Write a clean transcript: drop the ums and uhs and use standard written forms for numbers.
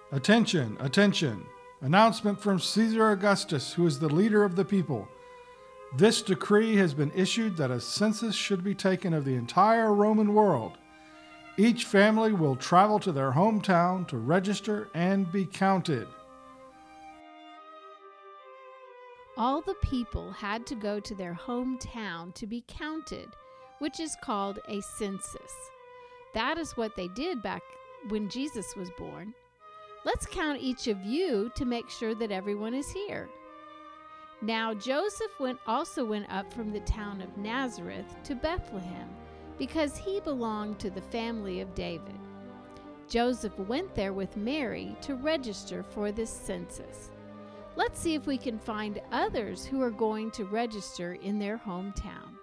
Attention, attention. Announcement from Caesar Augustus, who is the leader of the people. This decree has been issued that a census should be taken of the entire Roman world. Each family will travel to their hometown to register and be counted. All the people had to go to their hometown to be counted, which is called a census. That is what they did back when Jesus was born. Let's count each of you to make sure that everyone is here. Now Joseph also went up from the town of Nazareth to Bethlehem, because he belonged to the family of David. Joseph went there with Mary to register for this census. Let's see if we can find others who are going to register in their hometown.